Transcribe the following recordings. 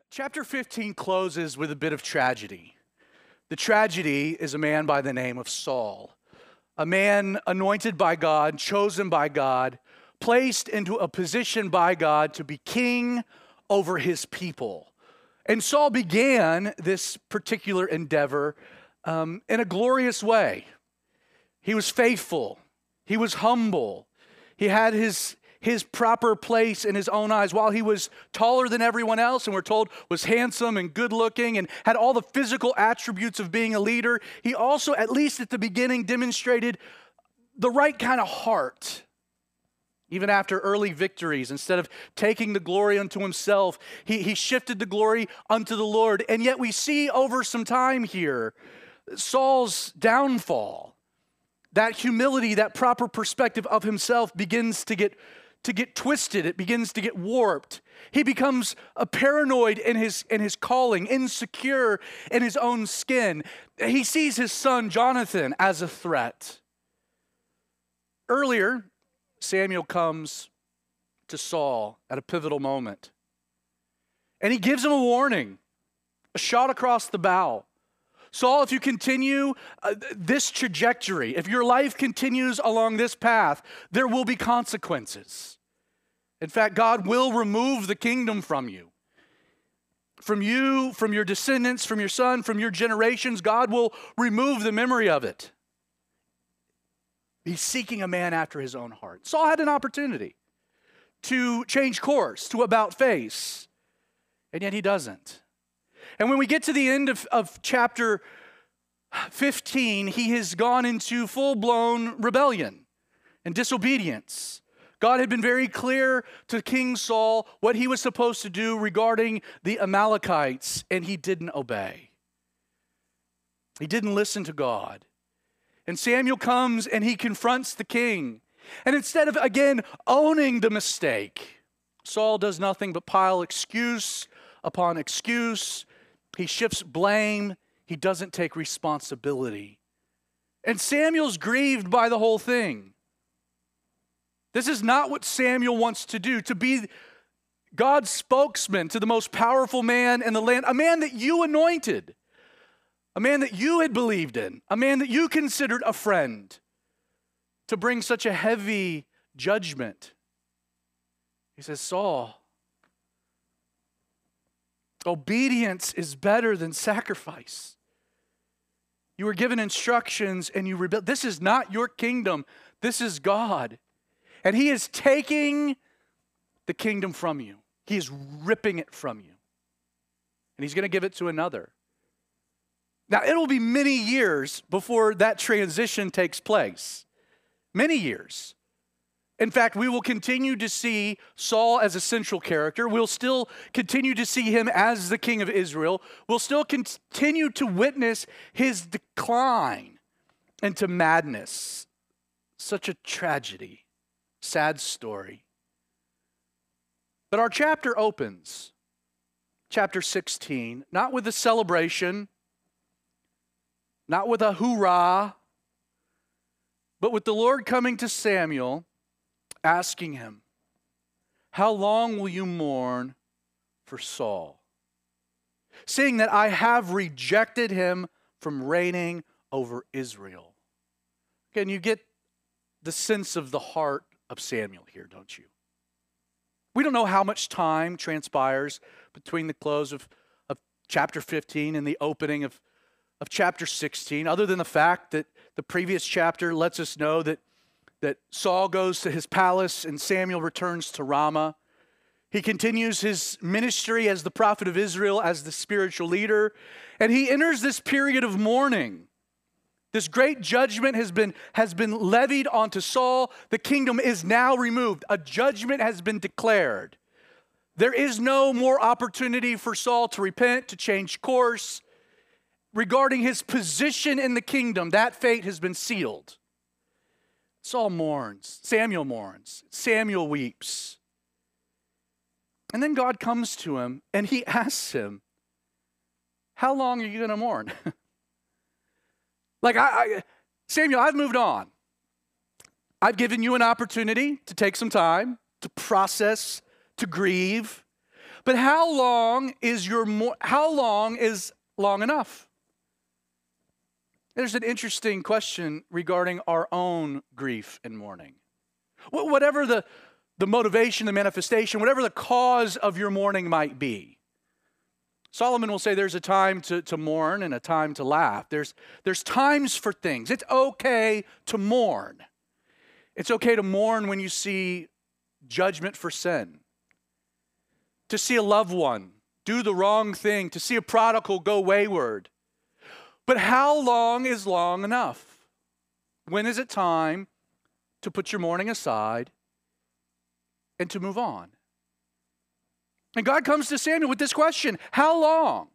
Chapter 15 closes with a bit of tragedy. The tragedy is a man by the name of Saul, a man anointed by God, chosen by God, placed into a position by God to be king over his people. And Saul began this particular endeavor in a glorious way. He was faithful. He was humble. He had his proper place in his own eyes. While he was taller than everyone else, and we're told was handsome and good looking and had all the physical attributes of being a leader, he also, at least at the beginning, demonstrated the right kind of heart. Even after early victories, instead of taking the glory unto himself, he shifted the glory unto the Lord. And yet we see over some time here, Saul's downfall. That humility, that proper perspective of himself begins to get twisted. It begins to get warped. He becomes a paranoid in his calling, insecure in his own skin. He sees his son Jonathan as a threat. Earlier, Samuel comes to Saul at a pivotal moment. And he gives him a warning, a shot across the bow. Saul, if you continue this trajectory, if your life continues along this path, there will be consequences. In fact, God will remove the kingdom from you. From you, from your descendants, from your son, from your generations, God will remove the memory of it. He's seeking a man after his own heart. Saul had an opportunity to change course, to about face, and yet he doesn't. And when we get to the end of chapter 15, he has gone into full-blown rebellion and disobedience. God had been very clear to King Saul what he was supposed to do regarding the Amalekites, and he didn't obey. He didn't listen to God. And Samuel comes and he confronts the king. And instead of, again, owning the mistake, Saul does nothing but pile excuse upon excuse. He shifts blame. He doesn't take responsibility. And Samuel's grieved by the whole thing. This is not what Samuel wants to do, to be God's spokesman to the most powerful man in the land, a man that you anointed, a man that you had believed in, a man that you considered a friend, to bring such a heavy judgment. He says, Saul, obedience is better than sacrifice. You were given instructions and you rebelled. This is not your kingdom. This is God. And he is taking the kingdom from you. He is ripping it from you. And he's going to give it to another. Now, it will be many years before that transition takes place. Many years. In fact, we will continue to see Saul as a central character. We'll still continue to see him as the king of Israel. We'll still continue to witness his decline into madness. Such a tragedy. Sad story. But our chapter opens, chapter 16, not with a celebration, not with a hoorah, but with the Lord coming to Samuel, asking him, how long will you mourn for Saul? Seeing that I have rejected him from reigning over Israel. Again, you get the sense of the heart of Samuel here, don't you? We don't know how much time transpires between the close of chapter 15 and the opening of chapter 16, other than the fact that the previous chapter lets us know that Saul goes to his palace and Samuel returns to Ramah. He continues his ministry as the prophet of Israel, as the spiritual leader, and he enters this period of mourning. This great judgment has been levied onto Saul. The kingdom is now removed. A judgment has been declared. There is no more opportunity for Saul to repent, to change course. Regarding his position in the kingdom, that fate has been sealed. Saul mourns. Samuel mourns. Samuel weeps. And then God comes to him and he asks him, how long are you going to mourn? Samuel, I've moved on. I've given you an opportunity to take some time, to process, to grieve. But how long is long enough? There's an interesting question regarding our own grief and mourning. Whatever the motivation, the manifestation, whatever the cause of your mourning might be. Solomon will say there's a time to mourn and a time to laugh. There's times for things. It's okay to mourn. It's okay to mourn when you see judgment for sin, to see a loved one do the wrong thing, to see a prodigal go wayward. But how long is long enough? When is it time to put your mourning aside and to move on? And God comes to Samuel with this question: how long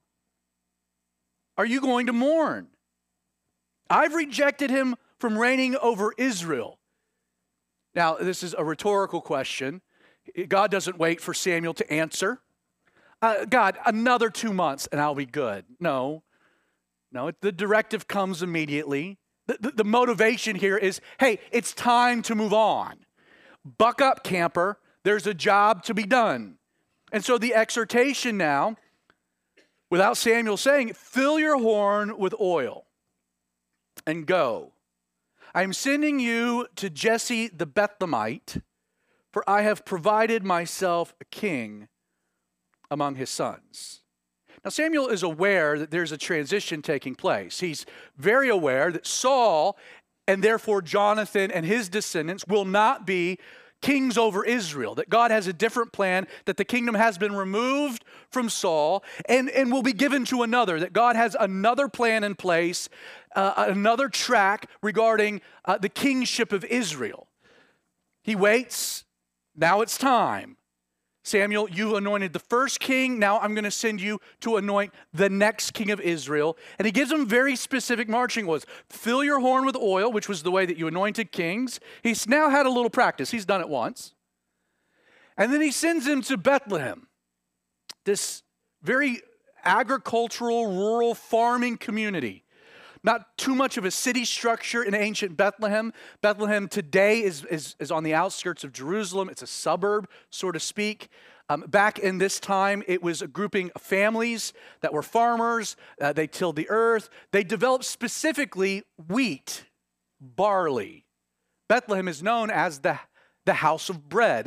are you going to mourn? I've rejected him from reigning over Israel. Now, this is a rhetorical question. God doesn't wait for Samuel to answer. God, another 2 months and I'll be good. No, the directive comes immediately. The motivation here is, hey, it's time to move on. Buck up, camper. There's a job to be done. And so the exhortation now, without Samuel saying, fill your horn with oil and go. I am sending you to Jesse the Bethlehemite, for I have provided myself a king among his sons. Now, Samuel is aware that there's a transition taking place. He's very aware that Saul, and therefore Jonathan and his descendants, will not be kings over Israel, that God has a different plan, that the kingdom has been removed from Saul and will be given to another, that God has another plan in place, another track regarding the kingship of Israel. He waits. Now it's time. Samuel, you anointed the first king. Now I'm going to send you to anoint the next king of Israel. And he gives him very specific marching orders. Fill your horn with oil, which was the way that you anointed kings. He's now had a little practice. He's done it once. And then he sends him to Bethlehem, this very agricultural, rural farming community. Not too much of a city structure in ancient Bethlehem. Bethlehem today is on the outskirts of Jerusalem. It's a suburb, so to speak. Back in this time, it was a grouping of families that were farmers. They tilled the earth. They developed specifically wheat, barley. Bethlehem is known as the house of bread.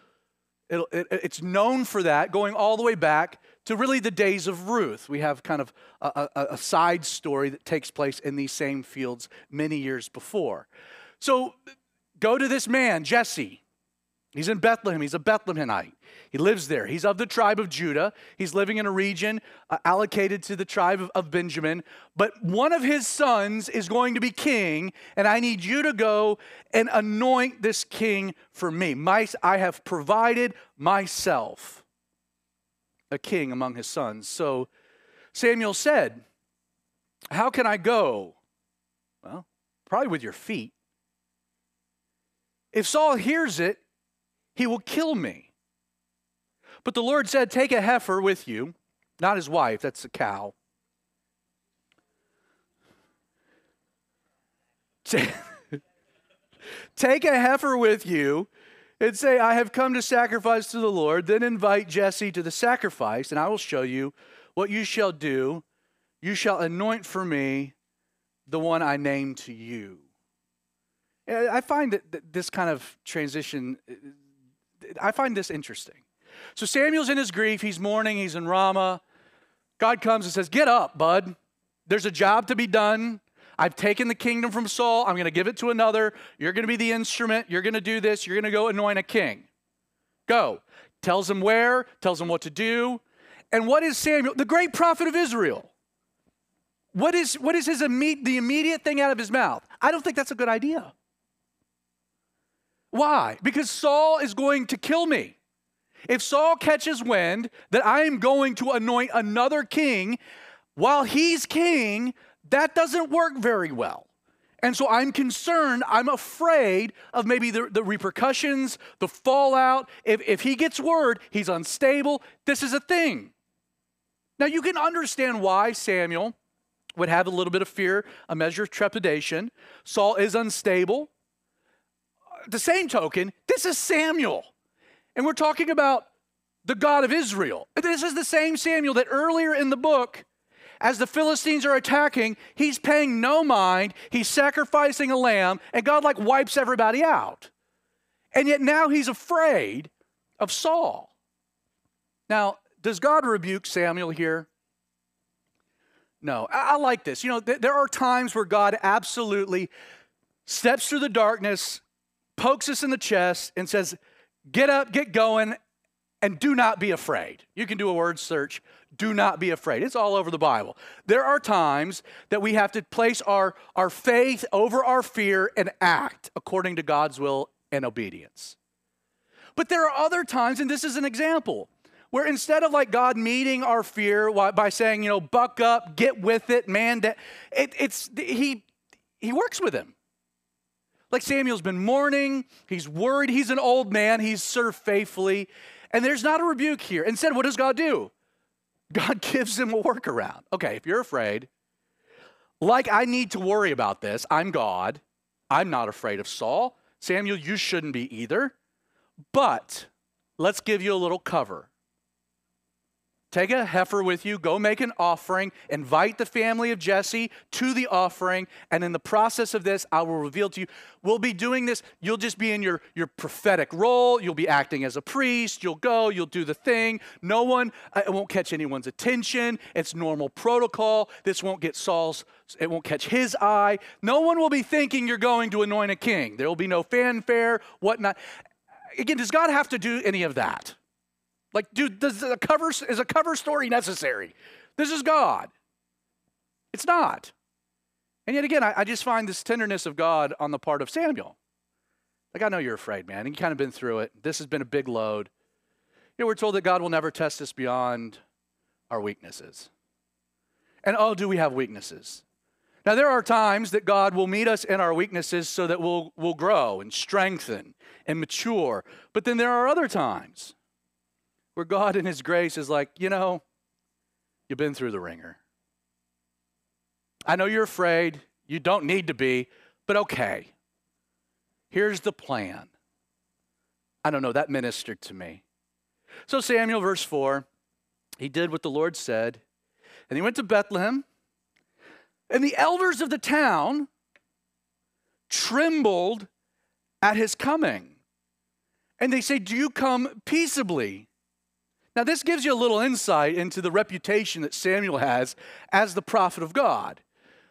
It's known for that, going all the way back to really the days of Ruth. We have kind of a side story that takes place in these same fields many years before. So go to this man, Jesse. He's in Bethlehem. He's a Bethlehemite. He lives there. He's of the tribe of Judah. He's living in a region allocated to the tribe of Benjamin. But one of his sons is going to be king, and I need you to go and anoint this king for me. I have provided myself a king among his sons. So Samuel said, how can I go? Well, probably with your feet. If Saul hears it, he will kill me. But the Lord said, take a heifer with you, not his wife, that's a cow. Take a heifer with you and say, I have come to sacrifice to the Lord. Then invite Jesse to the sacrifice, and I will show you what you shall do. You shall anoint for me the one I name to you. I find that this kind of transition, I find this interesting. So Samuel's in his grief. He's mourning. He's in Ramah. God comes and says, get up, bud. There's a job to be done. I've taken the kingdom from Saul. I'm going to give it to another. You're going to be the instrument. You're going to do this. You're going to go anoint a king. Go. Tells him where. Tells him what to do. And what is Samuel, the great prophet of Israel? What is the immediate thing out of his mouth? I don't think that's a good idea. Why? Because Saul is going to kill me. If Saul catches wind that I am going to anoint another king while he's king, that doesn't work very well. And so I'm concerned, I'm afraid of maybe the repercussions, the fallout. If he gets word, he's unstable. This is a thing. Now you can understand why Samuel would have a little bit of fear, a measure of trepidation. Saul is unstable. The same token, this is Samuel. And we're talking about the God of Israel. This is the same Samuel that earlier in the book, as the Philistines are attacking, he's paying no mind, he's sacrificing a lamb, and God like wipes everybody out. And yet now he's afraid of Saul. Now, does God rebuke Samuel here? No. I like this. You know, there are times where God absolutely steps through the darkness, pokes us in the chest, and says, get up, get going, and do not be afraid. You can do a word search. Do not be afraid. It's all over the Bible. There are times that we have to place our faith over our fear and act according to God's will and obedience. But there are other times, and this is an example, where instead of like God meeting our fear by saying, you know, buck up, get with it, man, he works with him. Like Samuel's been mourning, he's worried, he's an old man, he's served faithfully, and there's not a rebuke here. Instead, what does God do? God gives him a workaround. Okay, if you're afraid, like I need to worry about this, I'm God, I'm not afraid of Saul. Samuel, you shouldn't be either, but let's give you a little cover. Take a heifer with you, go make an offering, invite the family of Jesse to the offering, and in the process of this, I will reveal to you, we'll be doing this, you'll just be in your prophetic role, you'll be acting as a priest, you'll go, you'll do the thing, no one, it won't catch anyone's attention, it's normal protocol, this won't get Saul's, it won't catch his eye, no one will be thinking you're going to anoint a king, there will be no fanfare, whatnot. Again, does God have to do any of that? Like, dude, is a cover story necessary? This is God. It's not. And yet again, I just find this tenderness of God on the part of Samuel. Like, I know you're afraid, man. And you've kind of been through it. This has been a big load. You know, we're told that God will never test us beyond our weaknesses. And oh, do we have weaknesses? Now, there are times that God will meet us in our weaknesses so that we'll grow and strengthen and mature. But then there are other times where God in his grace is like, you know, you've been through the ringer. I know you're afraid. You don't need to be, but okay. Here's the plan. I don't know, that ministered to me. So Samuel, verse 4, he did what the Lord said, and he went to Bethlehem, and the elders of the town trembled at his coming. And they say, do you come peaceably? Now, this gives you a little insight into the reputation that Samuel has as the prophet of God.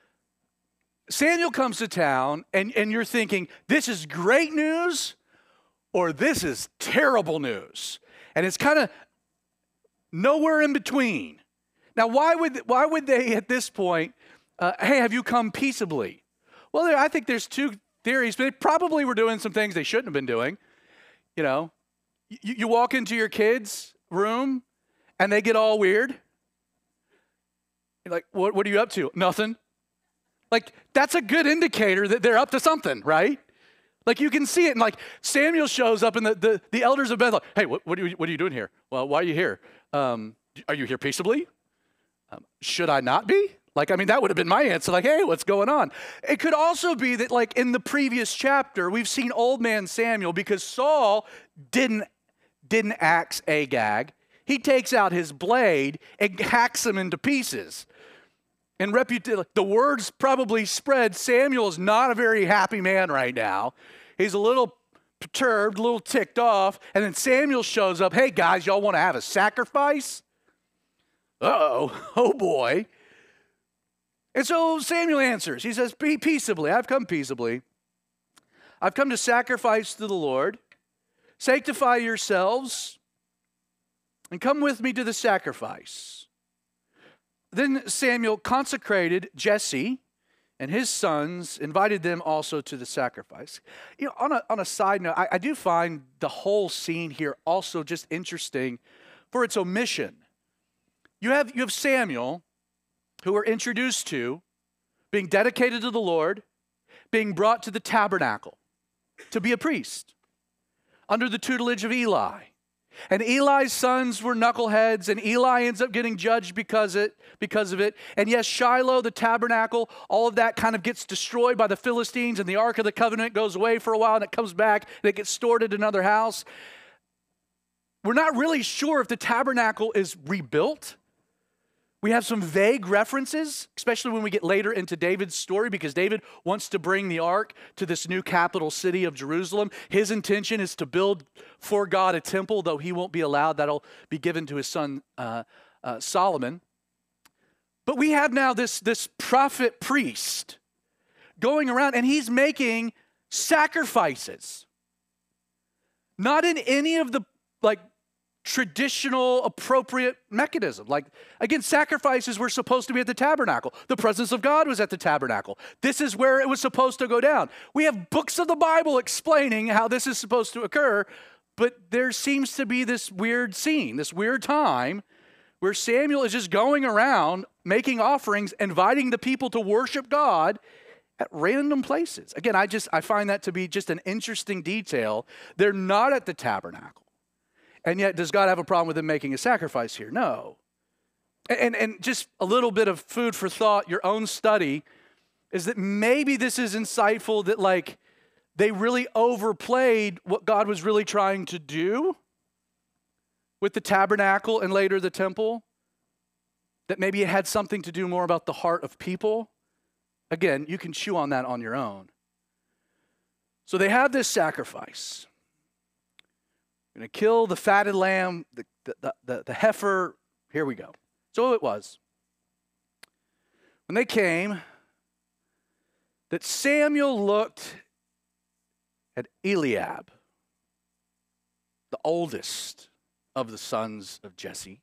Samuel comes to town, and you're thinking, this is great news, or this is terrible news. And it's kind of nowhere in between. Now, why would they at this point, hey, have you come peaceably? Well, I think there's two theories, but they probably were doing some things they shouldn't have been doing. You know, you walk into your kids' room and they get all weird. You're like, what are you up to? Nothing. Like, that's a good indicator that they're up to something, right? Like, you can see it. And like, Samuel shows up and the elders of Bethlehem, hey, what are you doing here? Well, why are you here? Are you here peaceably? Should I not be? Like, I mean, that would have been my answer. Like, hey, what's going on? It could also be that, like, in the previous chapter, we've seen old man Samuel because Saul didn't axe Agag. He takes out his blade and hacks him into pieces. And the words probably spread. Samuel is not a very happy man right now. He's a little perturbed, a little ticked off. And then Samuel shows up. Hey, guys, y'all want to have a sacrifice? Uh-oh. Oh, boy. And so Samuel answers. He says, peaceably. I've come peaceably. I've come to sacrifice to the Lord. Sanctify yourselves and come with me to the sacrifice. Then Samuel consecrated Jesse and his sons, invited them also to the sacrifice. You know, on a side note, I do find the whole scene here also just interesting for its omission. You have Samuel, who we're introduced to, being dedicated to the Lord, being brought to the tabernacle to be a priest under the tutelage of Eli. And Eli's sons were knuckleheads, and Eli ends up getting judged because of it. And yes, Shiloh, the tabernacle, all of that kind of gets destroyed by the Philistines, and the Ark of the Covenant goes away for a while, and it comes back, and it gets stored at another house. We're not really sure if the tabernacle is rebuilt. We have some vague references, especially when we get later into David's story, because David wants to bring the ark to this new capital city of Jerusalem. His intention is to build for God a temple, though he won't be allowed. That'll be given to his son Solomon. But we have now this prophet priest going around, and he's making sacrifices. Not in any of the traditional appropriate mechanism. Again, sacrifices were supposed to be at the tabernacle. The presence of God was at the tabernacle. This is where it was supposed to go down. We have books of the Bible explaining how this is supposed to occur, but there seems to be this weird scene, this weird time where Samuel is just going around making offerings, inviting the people to worship God at random places. Again, I find that to be just an interesting detail. They're not at the tabernacle. And yet, does God have a problem with them making a sacrifice here? No. And just a little bit of food for thought, your own study, is that maybe this is insightful that they really overplayed what God was really trying to do with the tabernacle and later the temple. That maybe it had something to do more about the heart of people. Again, you can chew on that on your own. So they have this sacrifice. Going to kill the fatted lamb, the heifer. Here we go. So it was. When they came, that Samuel looked at Eliab, the oldest of the sons of Jesse,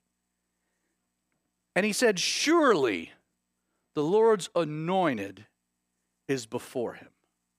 and he said, "Surely the Lord's anointed is before him."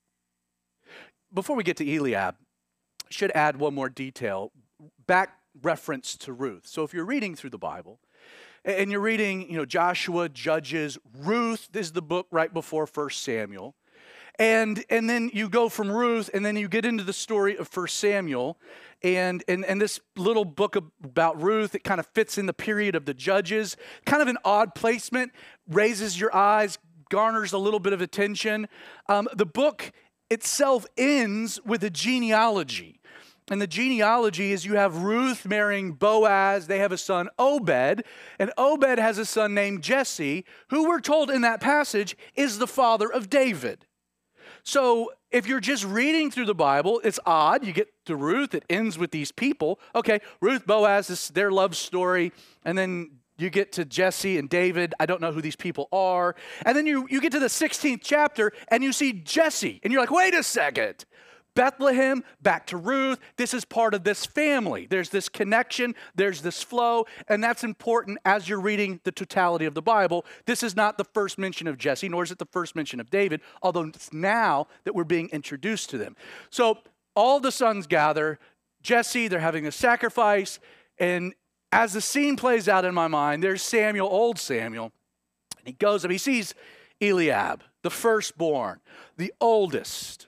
Before we get to Eliab, I should add one more detail, back reference to Ruth. So if you're reading through the Bible, and you're reading, Joshua, Judges, Ruth is the book right before 1 Samuel. And then you go from Ruth, and then you get into the story of 1 Samuel. And this little book about Ruth, it kind of fits in the period of the Judges. Kind of an odd placement, raises your eyes, garners a little bit of attention. The book itself ends with a genealogy. And the genealogy is you have Ruth marrying Boaz. They have a son, Obed. And Obed has a son named Jesse, who we're told in that passage is the father of David. So if you're just reading through the Bible, it's odd. You get to Ruth, it ends with these people. Okay, Ruth, Boaz is their love story. And then you get to Jesse and David. I don't know who these people are. And then you get to the 16th chapter and you see Jesse. And you're like, wait a second. Bethlehem, back to Ruth. This is part of this family. There's this connection. There's this flow. And that's important as you're reading the totality of the Bible. This is not the first mention of Jesse, nor is it the first mention of David, although it's now that we're being introduced to them. So all the sons gather. Jesse, they're having a sacrifice. And as the scene plays out in my mind, there's Samuel, old Samuel. And he goes up, he sees Eliab, the firstborn, the oldest.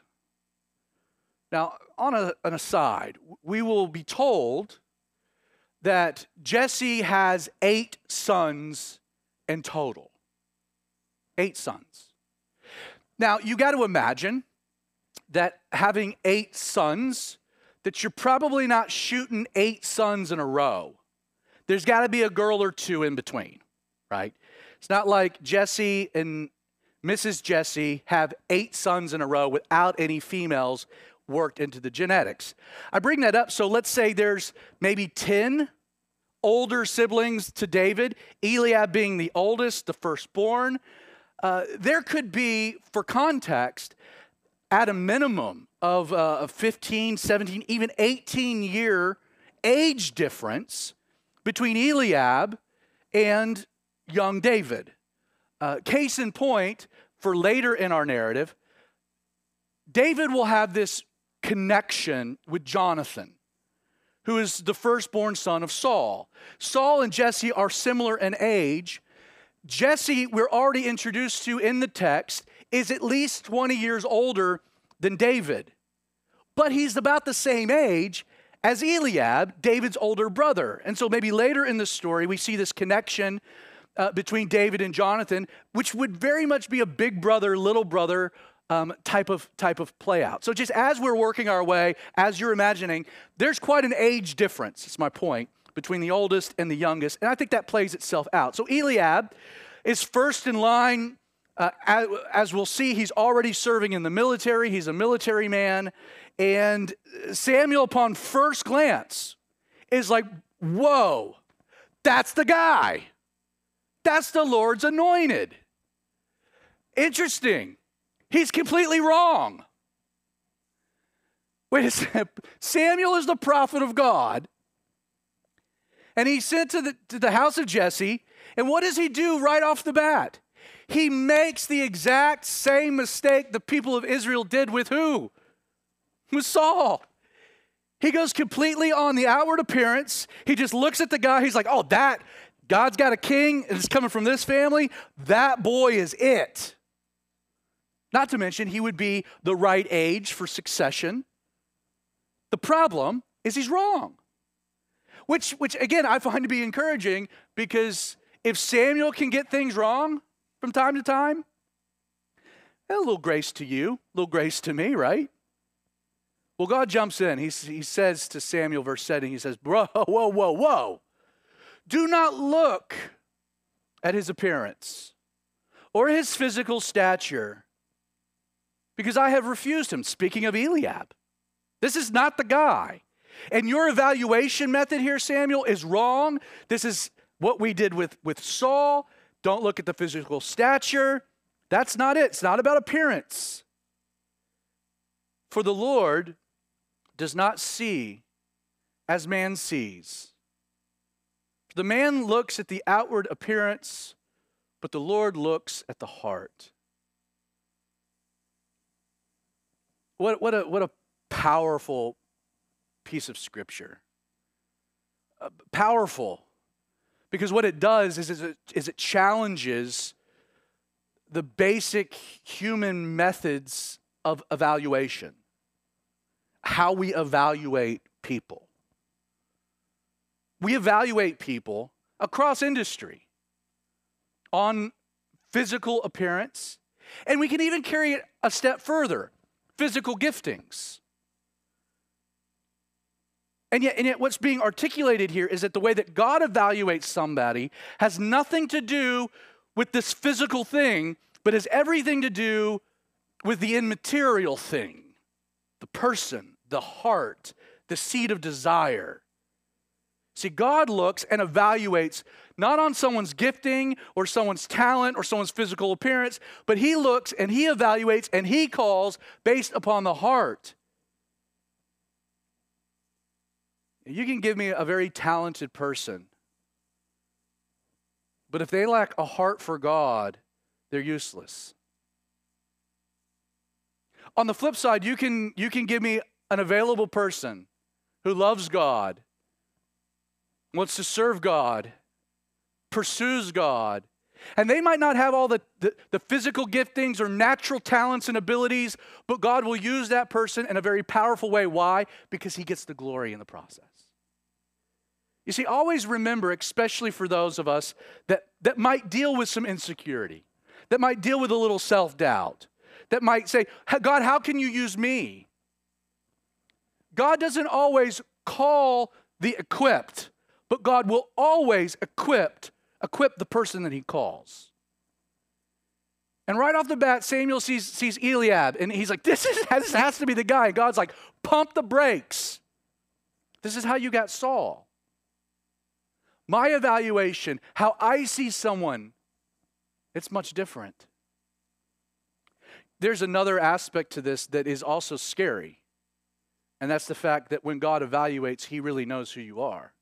Now, on an aside, we will be told that Jesse has 8 sons in total. 8 sons. Now, you got to imagine that having 8 sons, that you're probably not shooting 8 sons in a row. There's got to be a girl or 2 in between, right? It's not like Jesse and Mrs. Jesse have 8 sons in a row without any females worked into the genetics. I bring that up, so let's say there's maybe 10 older siblings to David, Eliab being the oldest, the firstborn. There could be, for context, at a minimum of 15, 17, even 18-year age difference between Eliab and young David. Case in point, for later in our narrative, David will have this connection with Jonathan, who is the firstborn son of Saul. Saul and Jesse are similar in age. Jesse, we're already introduced to in the text, is at least 20 years older than David. But he's about the same age as Eliab, David's older brother. And so maybe later in the story, we see this connection between David and Jonathan, which would very much be a big brother, little brother type of play out. So just as we're working our way, as you're imagining, there's quite an age difference, it's my point, between the oldest and the youngest, and I think that plays itself out. So Eliab is first in line. As we'll see, he's already serving in the military. He's a military man. And Samuel, upon first glance, is like, whoa, that's the guy. That's the Lord's anointed. Interesting. He's completely wrong. Wait a second. Samuel is the prophet of God. And he's sent to the house of Jesse. And what does he do right off the bat? He makes the exact same mistake the people of Israel did with who? With Saul. He goes completely on the outward appearance. He just looks at the guy. He's like, oh, God's got a king, and it's coming from this family. That boy is it. Not to mention, he would be the right age for succession. The problem is he's wrong. Which again, I find to be encouraging, because if Samuel can get things wrong from time to time, a little grace to you, a little grace to me, right? Well, God jumps in. He says to Samuel, verse 7, he says, whoa. Do not look at his appearance or his physical stature, because I have refused him. Speaking of Eliab, this is not the guy. And your evaluation method here, Samuel, is wrong. This is what we did with Saul. Don't look at the physical stature. That's not it. It's not about appearance. For the Lord does not see as man sees. The man looks at the outward appearance, but the Lord looks at the heart. What a powerful piece of scripture. Powerful. Because what it does is it challenges the basic human methods of evaluation. How we evaluate people. We evaluate people across industry on physical appearance, and we can even carry it a step further, physical giftings. And yet what's being articulated here is that the way that God evaluates somebody has nothing to do with this physical thing, but has everything to do with the immaterial thing, the person, the heart, the seed of desire. See, God looks and evaluates not on someone's gifting or someone's talent or someone's physical appearance, but he looks and he evaluates and he calls based upon the heart. You can give me a very talented person, but if they lack a heart for God, they're useless. On the flip side, you can give me an available person who loves God, wants to serve God, pursues God, and they might not have all the physical giftings or natural talents and abilities, but God will use that person in a very powerful way. Why? Because he gets the glory in the process. You see, always remember, especially for those of us that might deal with some insecurity, that might deal with a little self-doubt, that might say, God, how can you use me? God doesn't always call the equipped, but God will always equip the person that he calls. And right off the bat, Samuel sees Eliab, and he's like, this has to be the guy. And God's like, pump the brakes. This is how you got Saul. My evaluation, how I see someone, it's much different. There's another aspect to this that is also scary, and that's the fact that when God evaluates, he really knows who you are.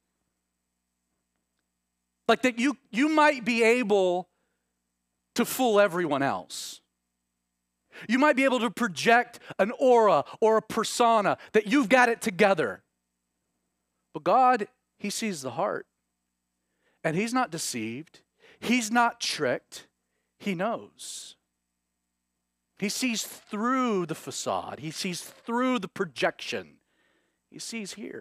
Like that you might be able to fool everyone else. You might be able to project an aura or a persona that you've got it together. But God, he sees the heart. And he's not deceived. He's not tricked. He knows. He sees through the facade. He sees through the projection. He sees here.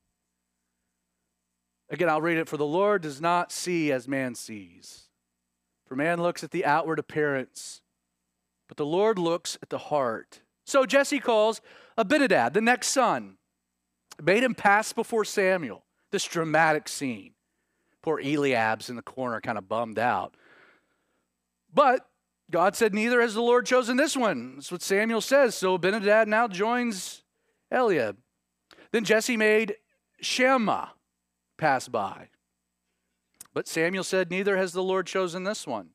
Again, I'll read it. For the Lord does not see as man sees. For man looks at the outward appearance, but the Lord looks at the heart. So Jesse calls Abinadab, the next son, made him pass before Samuel. This dramatic scene. Poor Eliab's in the corner, kind of bummed out. But God said, neither has the Lord chosen this one. That's what Samuel says. So Abinadab now joins Eliab. Then Jesse made Shammah pass by. But Samuel said, neither has the Lord chosen this one.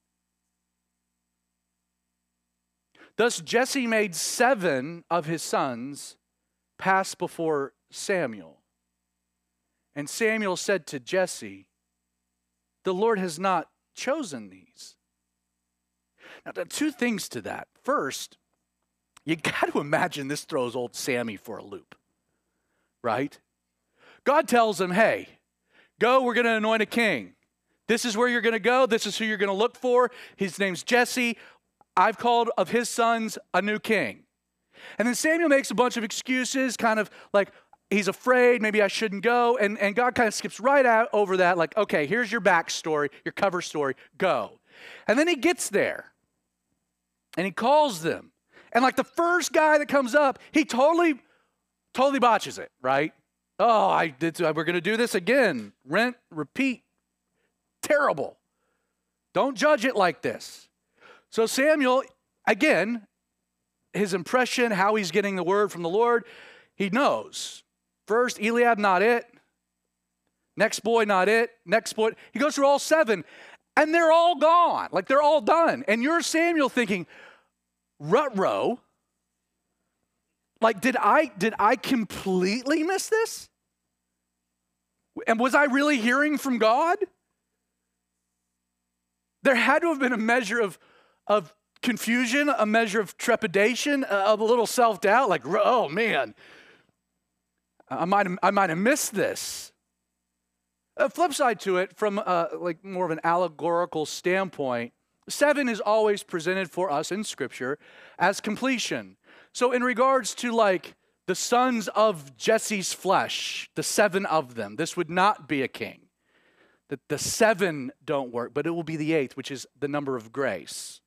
Thus Jesse made 7 of his sons pass before Samuel. And Samuel said to Jesse, the Lord has not chosen these. Now, there are 2 things to that. First, you got to imagine this throws old Sammy for a loop, right? God tells him, hey, go, we're going to anoint a king. This is where you're going to go. This is who you're going to look for. His name's Jesse. I've called of his sons a new king. And then Samuel makes a bunch of excuses, kind of like he's afraid, maybe I shouldn't go. And God kind of skips right out over that, like, okay, here's your backstory, your cover story, go. And then he gets there and he calls them. And like the first guy that comes up, he totally botches it, right? Oh, we're going to do this again. Repeat. Terrible. Don't judge it like this. So Samuel, again, his impression, how he's getting the word from the Lord, he knows. First, Eliab, not it. Next boy, not it. Next boy. He goes through all 7, and they're all gone. Like, they're all done. And you're Samuel thinking, ruh-roh. Like, did I completely miss this? And was I really hearing from God? There had to have been a measure of confusion, a measure of trepidation, a little self-doubt, like, oh man, I might have missed this. A flip side to it, from like more of an allegorical standpoint, 7 is always presented for us in Scripture as completion. So in regards to like the sons of Jesse's flesh, the 7 of them, this would not be a king. The 7 don't work, but it will be the 8th, which is the number of grace.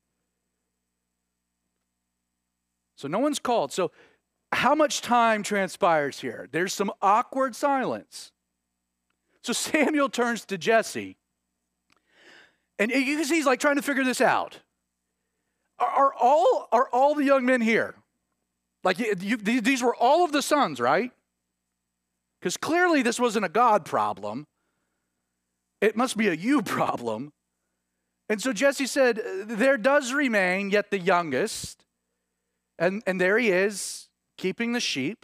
So no one's called. So how much time transpires here? There's some awkward silence. So Samuel turns to Jesse, and you can see he's like trying to figure this out. Are all the young men here? Like these were all of the sons, right? Because clearly this wasn't a God problem. It must be a you problem. And so Jesse said, there does remain yet the youngest. And there he is, keeping the sheep.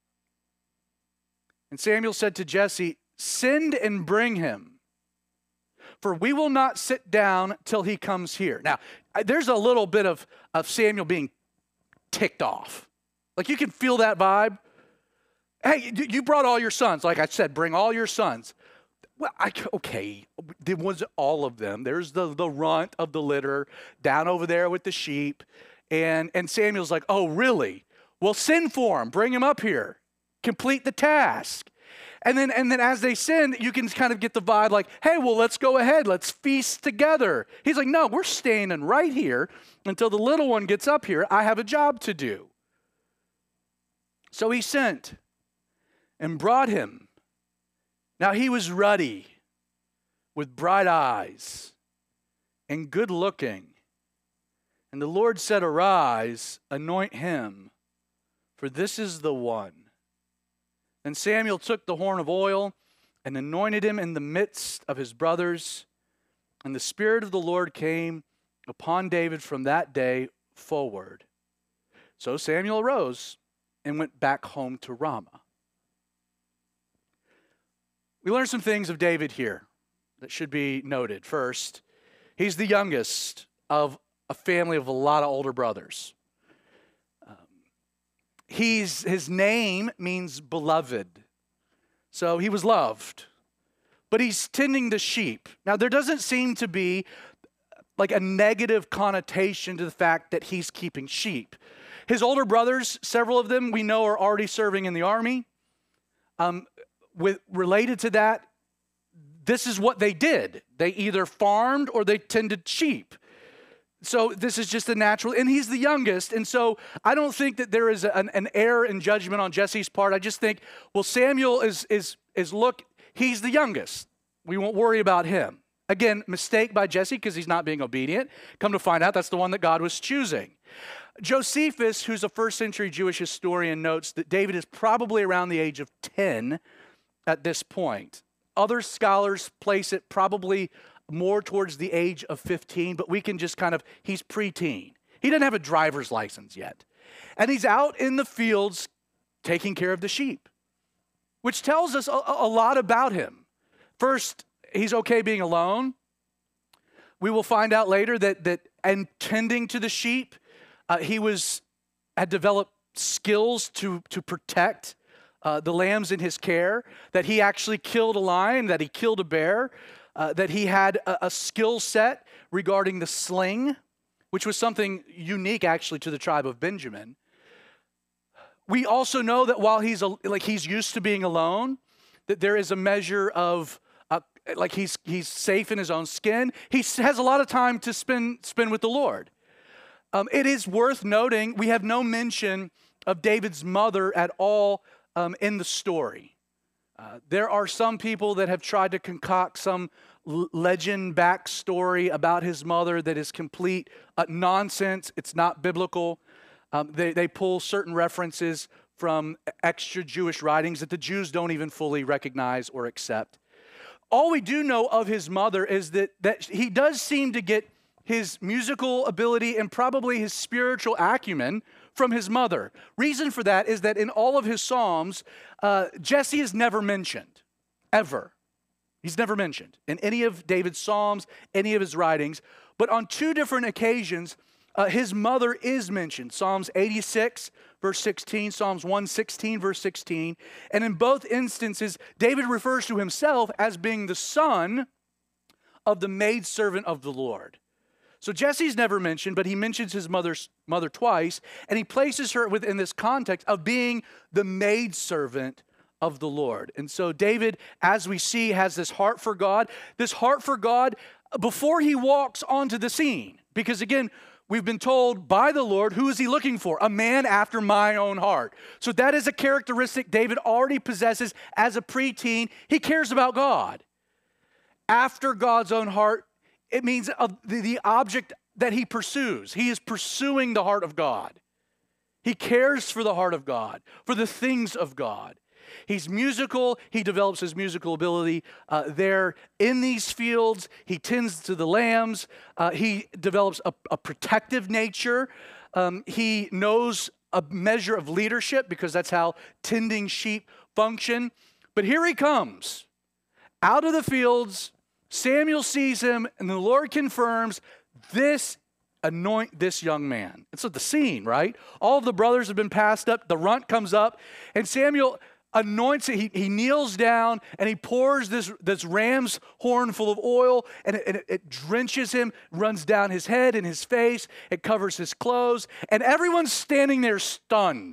And Samuel said to Jesse, send and bring him, for we will not sit down till he comes here. Now, there's a little bit of Samuel being ticked off. Like you can feel that vibe. Hey, you brought all your sons. Like I said, bring all your sons. Well, okay, there was all of them. There's the runt of the litter down over there with the sheep. And Samuel's like, oh, really? Well, send for him. Bring him up here. Complete the task. And then as they send, you can kind of get the vibe like, hey, well, let's go ahead. Let's feast together. He's like, no, we're staying right here until the little one gets up here. I have a job to do. So he sent and brought him. Now he was ruddy, with bright eyes, and good looking. And the Lord said, arise, anoint him, for this is the one. And Samuel took the horn of oil and anointed him in the midst of his brothers. And the Spirit of the Lord came upon David from that day forward. So Samuel arose and went back home to Ramah. We learn some things of David here that should be noted. First, he's the youngest of a family of a lot of older brothers. His name means beloved. So he was loved. But he's tending the sheep. Now, there doesn't seem to be like a negative connotation to the fact that he's keeping sheep. His older brothers, several of them we know are already serving in the army. Related to that, this is what they did. They either farmed or they tended sheep. So this is just a natural, and he's the youngest. And so I don't think that there is an error in judgment on Jesse's part. I just think, well, Samuel is look, he's the youngest. We won't worry about him. Again, mistake by Jesse because he's not being obedient. Come to find out, that's the one that God was choosing. Josephus, who's a first century Jewish historian, notes that David is probably around the age of 10 at this point. Other scholars place it probably more towards the age of 15, but we can just he's preteen. He doesn't have a driver's license yet. And he's out in the fields taking care of the sheep, which tells us a lot about him. First, he's okay being alone. We will find out later that and tending to the sheep, he had developed skills to protect the lambs in his care, that he actually killed a lion, that he killed a bear, that he had a skill set regarding the sling, which was something unique actually to the tribe of Benjamin. We also know that while he's used to being alone, that there is a measure of he's safe in his own skin. He has a lot of time to spend with the Lord. It is worth noting we have no mention of David's mother at all in the story. There are some people that have tried to concoct some legend backstory about his mother that is complete nonsense. It's not biblical. They pull certain references from extra Jewish writings that the Jews don't even fully recognize or accept. All we do know of his mother is that he does seem to get his musical ability and probably his spiritual acumen from his mother. Reason for that is that in all of his Psalms, Jesse is never mentioned, ever. He's never mentioned in any of David's Psalms, any of his writings. But on two different occasions, his mother is mentioned. Psalms 86, verse 16, Psalms 116, verse 16. And in both instances, David refers to himself as being the son of the maidservant of the Lord. So Jesse's never mentioned, but he mentions his mother twice, and he places her within this context of being the maidservant of the Lord. And so David, as we see, has this heart for God before he walks onto the scene. Because again, we've been told by the Lord, who is he looking for? A man after my own heart. So that is a characteristic David already possesses as a preteen. He cares about God. After God's own heart, it means the object that he pursues. He is pursuing the heart of God. He cares for the heart of God, for the things of God. He's musical. He develops his musical ability there in these fields. He tends to the lambs. He develops a protective nature. He knows a measure of leadership because that's how tending sheep function. But here he comes out of the fields. Samuel sees him, and the Lord confirms anoint this young man. It's the scene, right? All of the brothers have been passed up. The runt comes up, and Samuel anoints it. He kneels down, and he pours this ram's horn full of oil, and it drenches him, runs down his head and his face. It covers his clothes, and everyone's standing there stunned.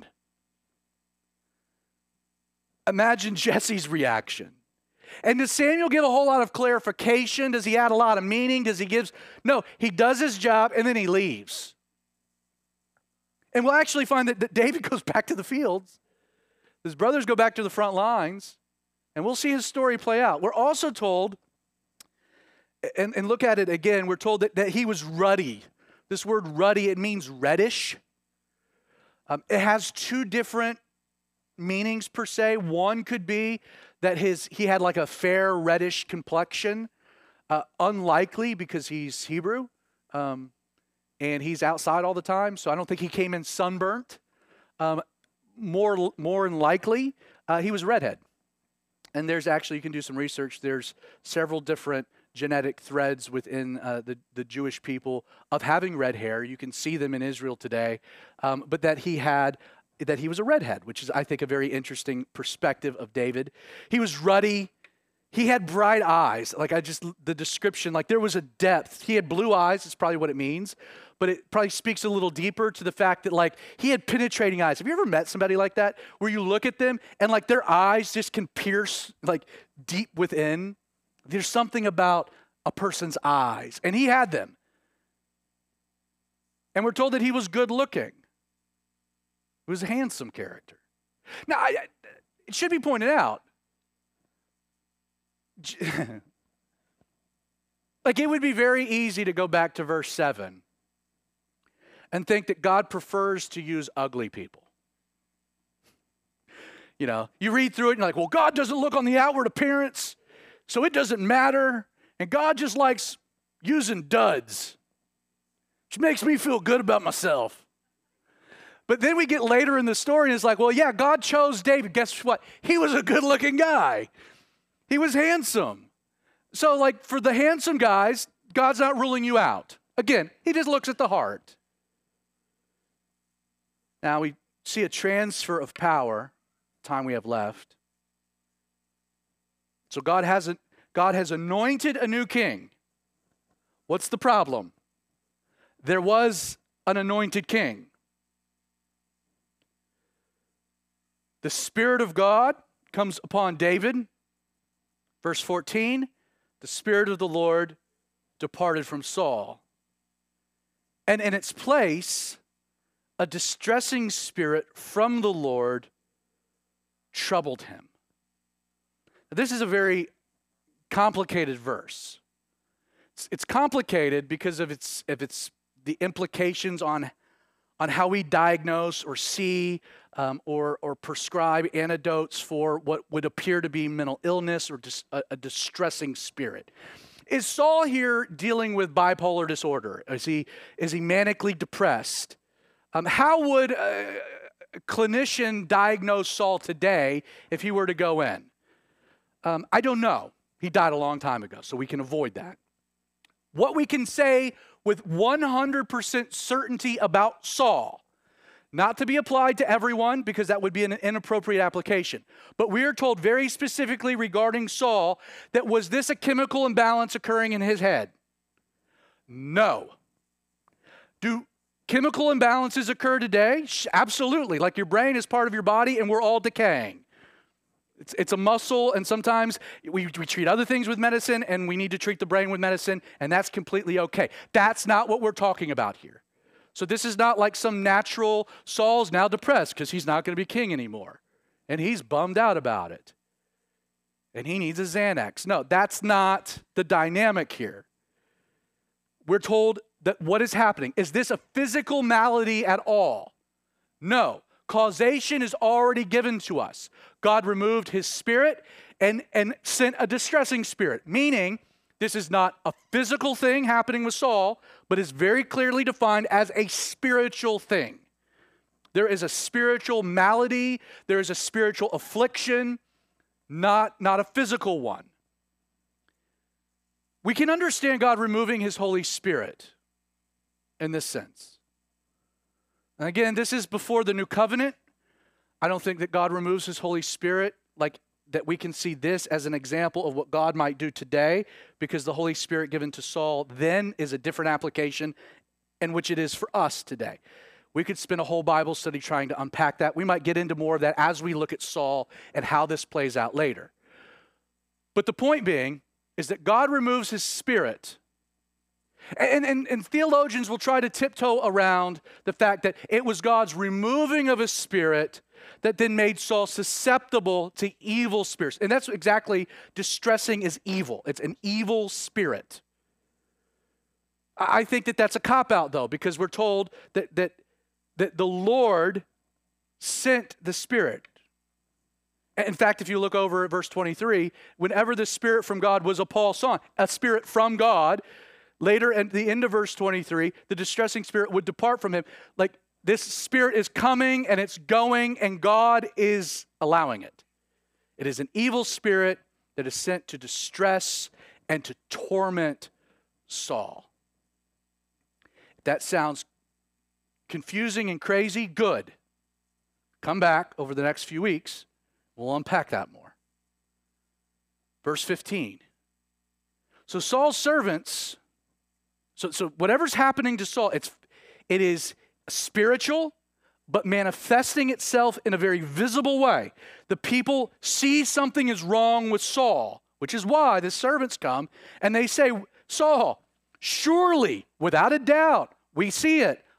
Imagine Jesse's reaction. And does Samuel give a whole lot of clarification? Does he add a lot of meaning? No, he does his job and then he leaves. And we'll actually find that David goes back to the fields. His brothers go back to the front lines, and we'll see his story play out. We're also told, and look at it again, we're told that he was ruddy. This word ruddy, it means reddish. It has two different meanings per se. One could be that he had like a fair reddish complexion, unlikely because he's Hebrew, and he's outside all the time, so I don't think he came in sunburnt. More than likely, he was a redhead. And there's actually, you can do some research, there's several different genetic threads within the Jewish people of having red hair. You can see them in Israel today, but that he was a redhead, which is, I think, a very interesting perspective of David. He was ruddy. He had bright eyes. The description, there was a depth. He had blue eyes, that's probably what it means, but it probably speaks a little deeper to the fact that, he had penetrating eyes. Have you ever met somebody like that, where you look at them and, their eyes just can pierce, deep within? There's something about a person's eyes, and he had them. And we're told that he was good looking. He was a handsome character. Now, it should be pointed out, like it would be very easy to go back to verse 7 and think that God prefers to use ugly people. You know, you read through it and you're like, well, God doesn't look on the outward appearance, so it doesn't matter. And God just likes using duds, which makes me feel good about myself. But then we get later in the story and it's like, well, yeah, God chose David. Guess what? He was a good-looking guy. He was handsome. So like for the handsome guys, God's not ruling you out. Again, he just looks at the heart. Now we see a transfer of power, time we have left. So God has anointed a new king. What's the problem? There was an anointed king. The Spirit of God comes upon David. Verse 14, the Spirit of the Lord departed from Saul. And in its place, a distressing spirit from the Lord troubled him. This is a very complicated verse. It's complicated because of its the implications on how we diagnose or see or prescribe antidotes for what would appear to be mental illness or just a distressing spirit. Is Saul here dealing with bipolar disorder? Is he manically depressed? How would a clinician diagnose Saul today if he were to go in? I don't know. He died a long time ago, so we can avoid that. What we can say with 100% certainty about Saul, not to be applied to everyone because that would be an inappropriate application, but we are told very specifically regarding Saul that was this a chemical imbalance occurring in his head? No. Do chemical imbalances occur today? Absolutely. Like your brain is part of your body and we're all decaying. It's a muscle, and sometimes we treat other things with medicine, and we need to treat the brain with medicine, and that's completely okay. That's not what we're talking about here. So this is not like some natural, Saul's now depressed because he's not going to be king anymore, and he's bummed out about it, and he needs a Xanax. No, that's not the dynamic here. We're told that what is happening. Is this a physical malady at all? No. Causation is already given to us. God removed his spirit and sent a distressing spirit, meaning this is not a physical thing happening with Saul, but is very clearly defined as a spiritual thing. There is a spiritual malady, there is a spiritual affliction, not a physical one. We can understand God removing his Holy Spirit in this sense. And again, this is before the new covenant. I don't think that God removes his Holy Spirit like that we can see this as an example of what God might do today, because the Holy Spirit given to Saul then is a different application in which it is for us today. We could spend a whole Bible study trying to unpack that. We might get into more of that as we look at Saul and how this plays out later. But the point being is that God removes his spirit. And theologians will try to tiptoe around the fact that it was God's removing of his spirit that then made Saul susceptible to evil spirits. And that's exactly, distressing is evil. It's an evil spirit. I think that that's a cop-out, though, because we're told that the Lord sent the Spirit. In fact, if you look over at verse 23, whenever the Spirit from God was a Paul song, a Spirit from God, later at the end of verse 23, the distressing spirit would depart from him. Like this spirit is coming and it's going and God is allowing it. It is an evil spirit that is sent to distress and to torment Saul. If that sounds confusing and crazy, good. Come back over the next few weeks. We'll unpack that more. Verse 15. So Saul's servants... So whatever's happening to Saul, it is spiritual, but manifesting itself in a very visible way. The people see something is wrong with Saul, which is why the servants come and they say, Saul, surely, without a doubt, we see it,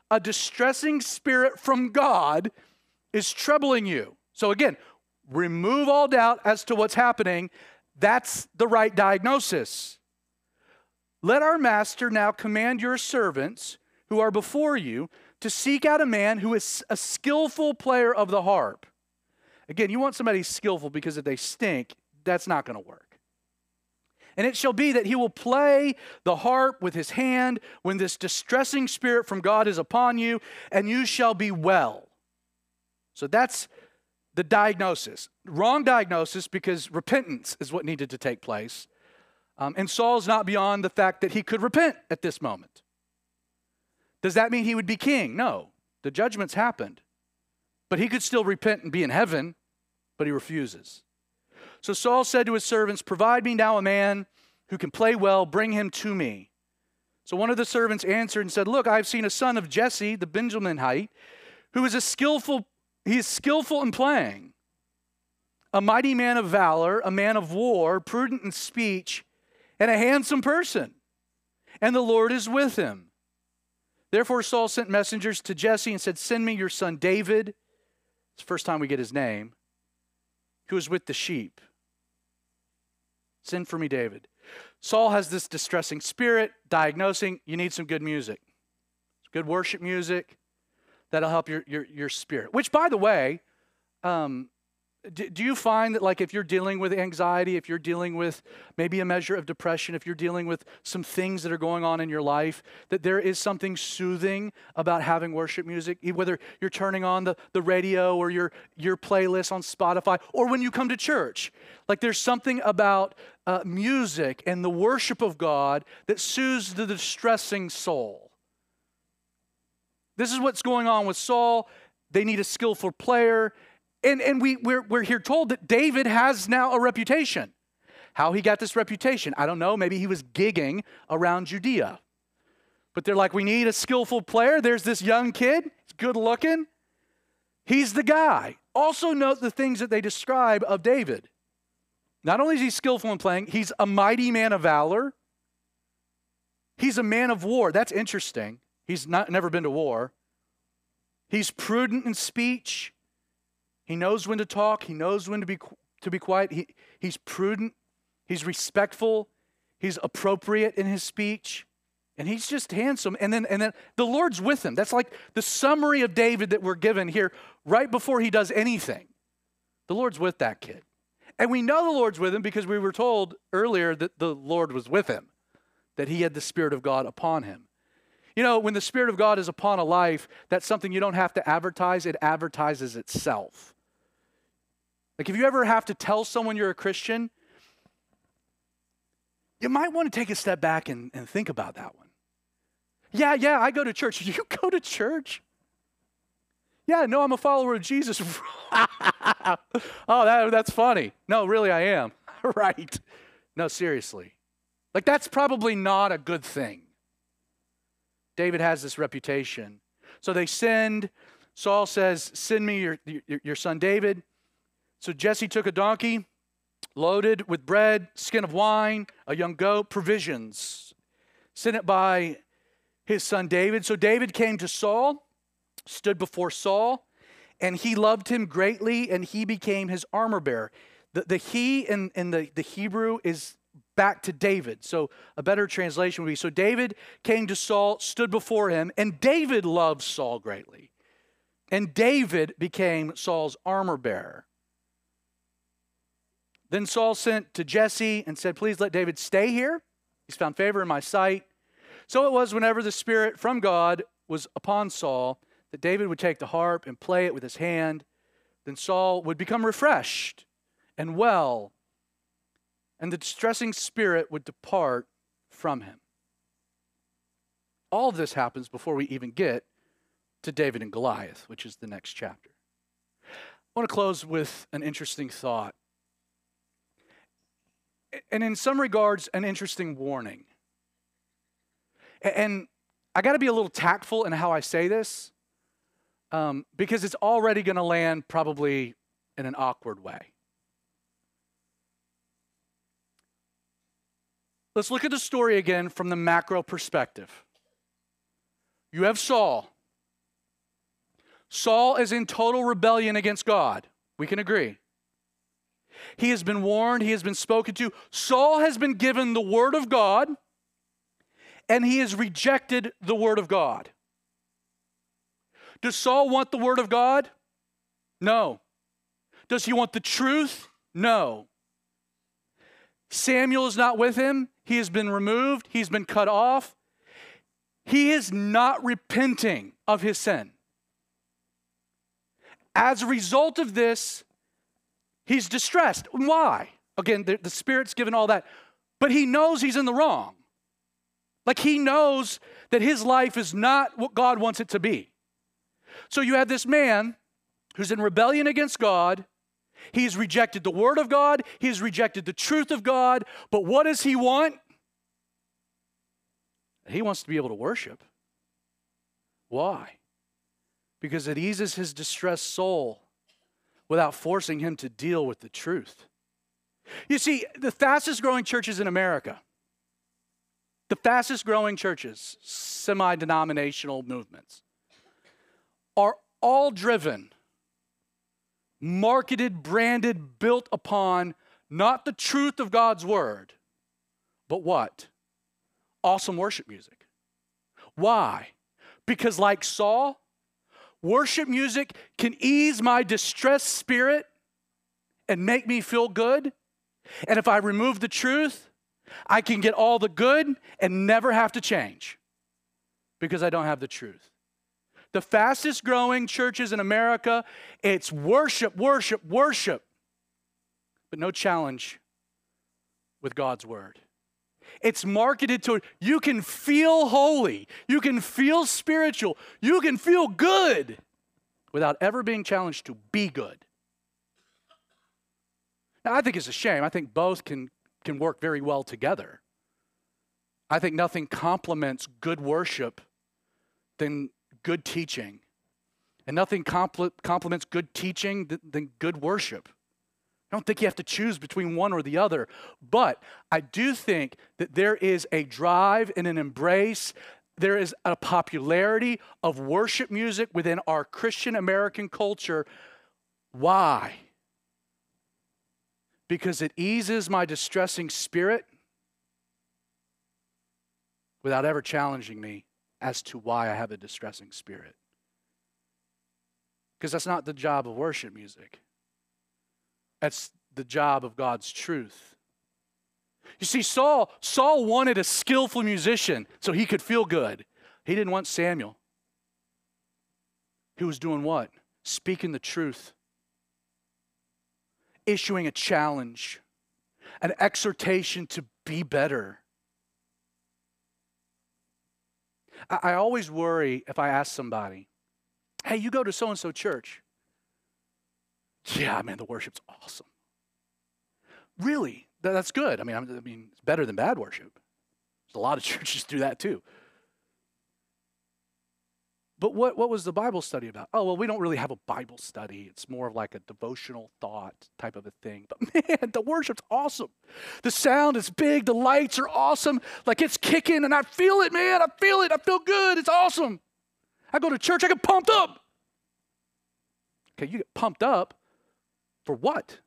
a distressing spirit from God is troubling you. So again, remove all doubt as to what's happening. That's the right diagnosis. Let our master now command your servants who are before you to seek out a man who is a skillful player of the harp. Again, you want somebody skillful because if they stink, that's not going to work. And it shall be that he will play the harp with his hand when this distressing spirit from God is upon you, and you shall be well. So that's the diagnosis. Wrong diagnosis because repentance is what needed to take place. And Saul's not beyond the fact that he could repent at this moment. Does that mean he would be king? No. The judgment's happened. But he could still repent and be in heaven, but he refuses. So Saul said to his servants, provide me now a man who can play well, bring him to me. So one of the servants answered and said, look, I have seen a son of Jesse, the Benjaminite, who is skillful in playing, a mighty man of valor, a man of war, prudent in speech, and a handsome person. And the Lord is with him. Therefore Saul sent messengers to Jesse and said, send me your son David. It's the first time we get his name. Who is with the sheep. Send for me David. Saul has this distressing spirit, diagnosing, you need some good music. Good worship music. That'll help your spirit. Which, by the way, do you find that, like, if you're dealing with anxiety, if you're dealing with maybe a measure of depression, if you're dealing with some things that are going on in your life, that there is something soothing about having worship music, whether you're turning on the radio or your playlist on Spotify, or when you come to church. Like, there's something about music and the worship of God that soothes the distressing soul. This is what's going on with Saul. They need a skillful player. And we're here told that David has now a reputation. How he got this reputation, I don't know. Maybe he was gigging around Judea. But they're like, we need a skillful player. There's this young kid. He's good looking. He's the guy. Also note the things that they describe of David. Not only is he skillful in playing, he's a mighty man of valor. He's a man of war. That's interesting. He's never been to war. He's prudent in speech. He knows when to talk. He knows when to be quiet. He's prudent. He's respectful. He's appropriate in his speech. And he's just handsome. And then the Lord's with him. That's like the summary of David that we're given here right before he does anything. The Lord's with that kid. And we know the Lord's with him because we were told earlier that the Lord was with him, that he had the Spirit of God upon him. You know, when the Spirit of God is upon a life, that's something you don't have to advertise. It advertises itself. Like, if you ever have to tell someone you're a Christian, you might want to take a step back and think about that one. Yeah, I go to church. You go to church? Yeah, no, I'm a follower of Jesus. Oh, that's funny. No, really, I am. Right. No, seriously. Like, that's probably not a good thing. David has this reputation. So they send, Saul says, send me your son David. So Jesse took a donkey, loaded with bread, skin of wine, a young goat, provisions. Sent it by his son David. So David came to Saul, stood before Saul, and he loved him greatly, and he became his armor bearer. The he in the Hebrew is back to David. So a better translation would be, so David came to Saul, stood before him, and David loved Saul greatly. And David became Saul's armor bearer. Then Saul sent to Jesse and said, please let David stay here. He's found favor in my sight. So it was whenever the Spirit from God was upon Saul that David would take the harp and play it with his hand. Then Saul would become refreshed and well, and the distressing spirit would depart from him. All of this happens before we even get to David and Goliath, which is the next chapter. I want to close with an interesting thought. And in some regards, an interesting warning. And I got to be a little tactful in how I say this, because it's already going to land probably in an awkward way. Let's look at the story again from the macro perspective. You have Saul, Saul is in total rebellion against God. We can agree. He has been warned. He has been spoken to. Saul has been given the word of God, and he has rejected the word of God. Does Saul want the word of God? No. Does he want the truth? No. Samuel is not with him. He has been removed. He's been cut off. He is not repenting of his sin. As a result of this, he's distressed. Why? Again, the Spirit's given all that. But he knows he's in the wrong. Like he knows that his life is not what God wants it to be. So you have this man who's in rebellion against God. He's rejected the word of God. He's rejected the truth of God. But what does he want? He wants to be able to worship. Why? Because it eases his distressed soul without forcing him to deal with the truth. You see, the fastest growing churches in America, the fastest growing churches, semi-denominational movements, are all driven, marketed, branded, built upon not the truth of God's word, but what? Awesome worship music. Why? Because like Saul, worship music can ease my distressed spirit and make me feel good. And if I remove the truth, I can get all the good and never have to change because I don't have the truth. The fastest growing churches in America, it's worship, worship, worship, but no challenge with God's word. It's marketed to, you can feel holy, you can feel spiritual, you can feel good without ever being challenged to be good. Now, I think it's a shame. I think both can work very well together. I think nothing complements good worship than good teaching. And nothing complements good teaching than good worship. I don't think you have to choose between one or the other. But I do think that there is a drive and an embrace. There is a popularity of worship music within our Christian American culture. Why? Because it eases my distressing spirit without ever challenging me as to why I have a distressing spirit. Because that's not the job of worship music. That's the job of God's truth. You see, Saul wanted a skillful musician so he could feel good. He didn't want Samuel. He was doing what? Speaking the truth. Issuing a challenge, an exhortation to be better. I always worry if I ask somebody, hey, you go to so-and-so church. Yeah, man, the worship's awesome. Really? That's good. I mean, it's better than bad worship. There's a lot of churches do that too. But what was the Bible study about? Oh, well, we don't really have a Bible study. It's more of like a devotional thought type of a thing. But man, the worship's awesome. The sound is big. The lights are awesome. Like it's kicking and I feel it, man. I feel it. I feel good. It's awesome. I go to church, I get pumped up. Okay, you get pumped up for what?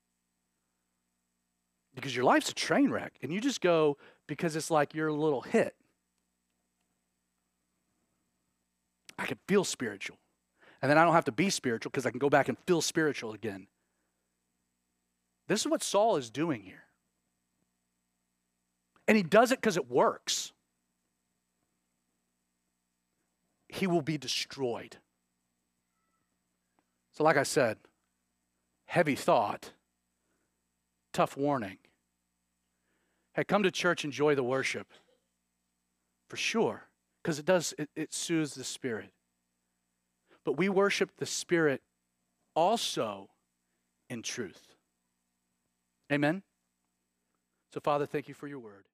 Because your life's a train wreck. And you just go because it's like your little hit. I can feel spiritual. And then I don't have to be spiritual because I can go back and feel spiritual again. This is what Saul is doing here. And he does it because it works. He will be destroyed. So like I said, heavy thought, tough warning. Hey, come to church, enjoy the worship. For sure. Because it soothes the spirit. But we worship the Spirit also in truth. Amen? So, Father, thank you for your word.